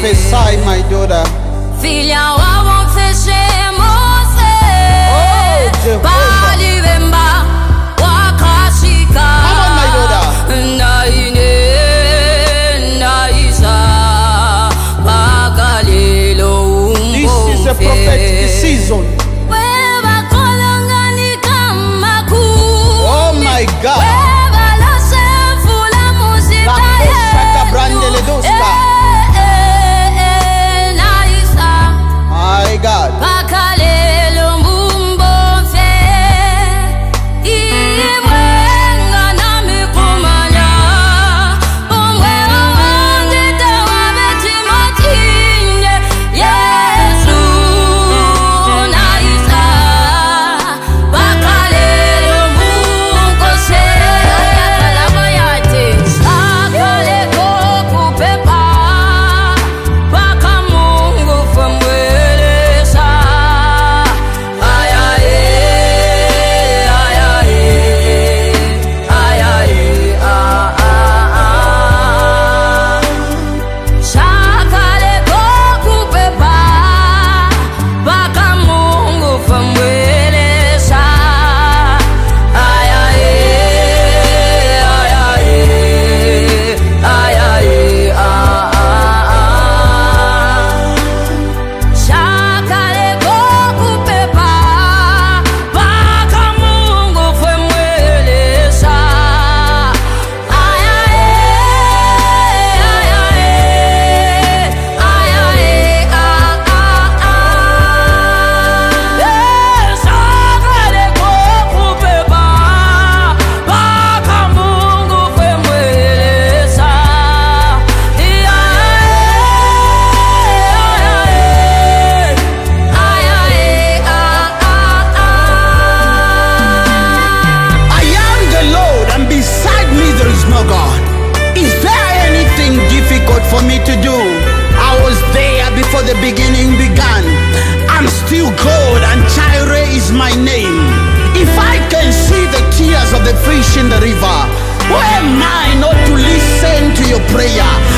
Prophesy, my daughter. Filha wa mfeshe mose. Oh, Jehovah. Bali wemba wakashika. Come on, my daughter. Naine naisa bakalelo umbo. This is a prophetic season. Oh my God. My God. For me to do, I was there before the beginning began. I'm still God and Jireh is my name. If I can see the tears of the fish in the river, who am I not to listen to your prayer?